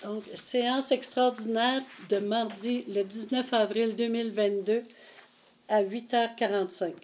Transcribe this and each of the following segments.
Donc, séance extraordinaire de mardi le 19 avril 2022 à 8h45.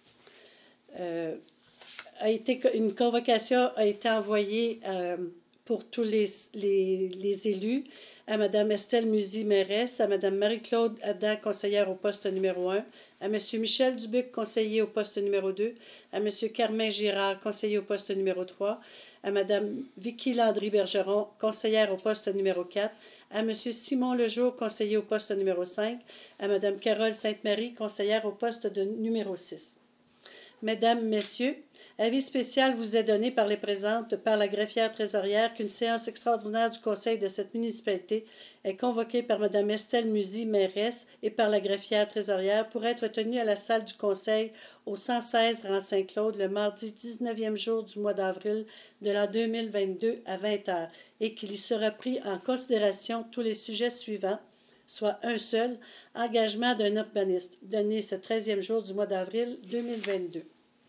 Une convocation a été envoyée pour tous les élus à Mme Estelle Musy-Mérès, à Mme Marie-Claude Adam, conseillère au poste numéro 1, à M. Michel Dubuc, conseiller au poste numéro 2, à M. Carmin Girard, conseiller au poste numéro 3, à Mme Vicky Landry-Bergeron, conseillère au poste numéro 4, à M. Simon Lejour, conseiller au poste numéro 5, à Mme Carole Sainte-Marie, conseillère au poste numéro 6. Mesdames, Messieurs, avis spécial vous est donné par les présentes par la greffière trésorière qu'une séance extraordinaire du conseil de cette municipalité est convoquée par Mme Estelle Musy, mairesse, et par la greffière trésorière pour être tenue à la salle du conseil au 116 rang Saint-Claude le mardi 19e jour du mois d'avril de l'an 2022 à 20h et qu'il y sera pris en considération tous les sujets suivants, soit un seul, engagement d'un urbaniste, donné ce 13e jour du mois d'avril 2022.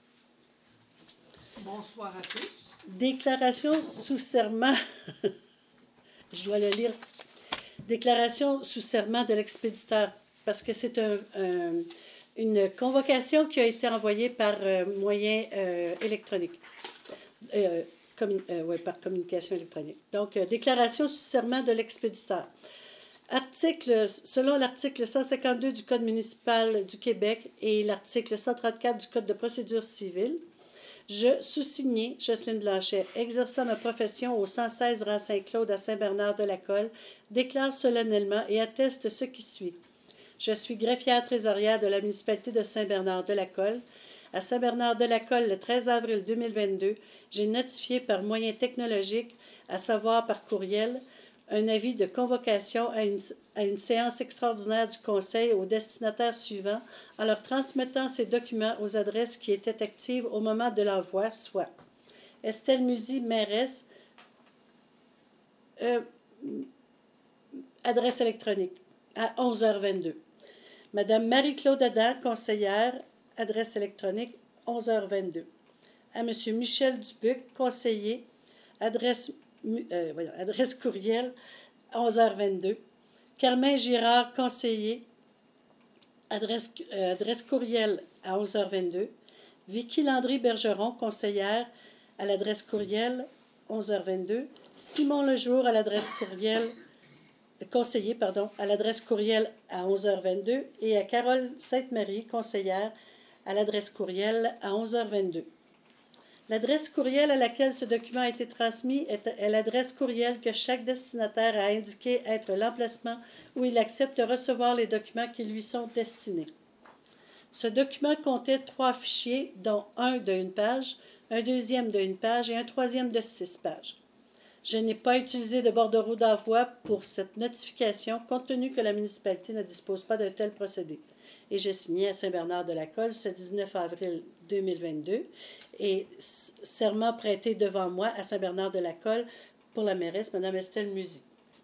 Bonsoir à tous. Déclaration sous serment, je dois le lire. Déclaration sous serment de l'expéditeur, parce que c'est une convocation qui a été envoyée par moyen électronique. Par communication électronique. Donc, déclaration sous serment de l'expéditeur. Selon l'article 152 du Code municipal du Québec et l'article 134 du Code de procédure civile, je, sous-signé, Jocelyne Blanchet, exerçant ma profession au 116 rang Saint-Claude à Saint-Bernard-de-la-Colle, déclare solennellement et atteste ce qui suit. Je suis greffière trésorière de la municipalité de Saint-Bernard-de-la-Colle. À Saint-Bernard-de-la-Colle, le 13 avril 2022, j'ai notifié par moyen technologique, à savoir par courriel, un avis de convocation à une séance extraordinaire du Conseil aux destinataires suivants en leur transmettant ces documents aux adresses qui étaient actives au moment de l'envoi, soit Estelle Musy, mairesse, adresse électronique, à 11h22. Madame Marie-Claude Adam, conseillère, adresse électronique, 11h22. À M. Michel Dubuc, conseiller, adresse courriel, 11h22. Carmin Girard, conseiller, adresse courriel à 11h22. Vicky Landry-Bergeron, conseillère, à l'adresse courriel, 11h22. Simon Lejour, à l'adresse courriel, conseiller, à l'adresse courriel à 11h22. Et à Carole Sainte-Marie, conseillère, à l'adresse courriel à 11h22. L'adresse courriel à laquelle ce document a été transmis est l'adresse courriel que chaque destinataire a indiqué être l'emplacement où il accepte de recevoir les documents qui lui sont destinés. Ce document comptait 3 fichiers, dont un de 1 page, un deuxième de 1 page et un troisième de 6 pages. Je n'ai pas utilisé de bordereau d'envoi pour cette notification, compte tenu que la municipalité ne dispose pas de tel procédé. Et j'ai signé à Saint-Bernard-de-la-Colle ce 19 avril 2022 et serment prêté devant moi à Saint-Bernard-de-la-Colle pour la mairesse, Mme Estelle Musy.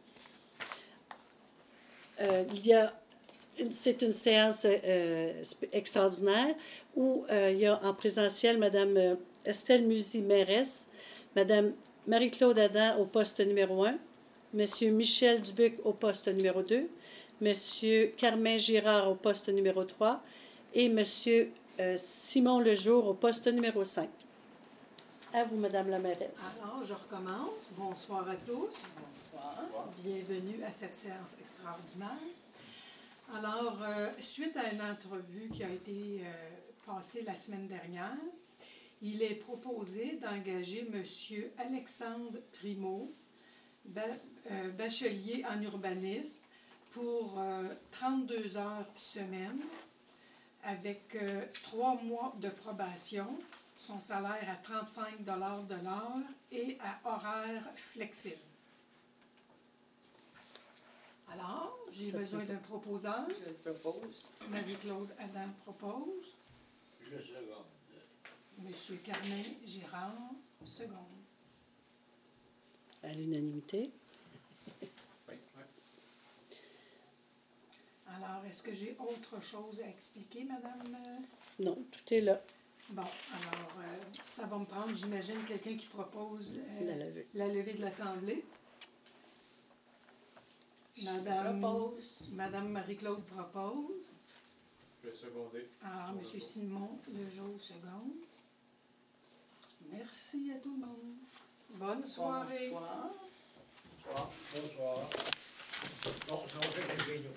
C'est une séance extraordinaire où il y a en présentiel Mme Estelle Musy, mairesse, Mme Marie-Claude Adam au poste numéro 1, M. Michel Dubuc au poste numéro 2, M. Carmin Girard au poste numéro 3 et M. Simon Lejour au poste numéro 5. À vous, Madame la mairesse. Alors, je recommence. Bonsoir à tous. Bonsoir. Bienvenue à cette séance extraordinaire. Alors, suite à une entrevue qui a été passée la semaine dernière, il est proposé d'engager M. Alexandre Primeau, bachelier en urbanisme, pour 32 heures semaine, avec 3 mois de probation, son salaire à 35 $ de l'heure et à horaire flexible. Alors, j'ai besoin d'un proposeur. Je le propose. Marie-Claude Adam propose. Je seconde. Monsieur Carmin Girard, seconde. À l'unanimité. Oui. Alors, est-ce que j'ai autre chose à expliquer, madame? Non, tout est là. Bon, alors, ça va me prendre, j'imagine, quelqu'un qui propose La levée. la levée de l'Assemblée. Madame Marie-Claude propose. Je vais seconder. Alors, M. Simon Lejeune seconde. Merci à tout le monde. Bonne soirée. Bonsoir. Bonsoir. Bonsoir. Non, on fait quelque chose.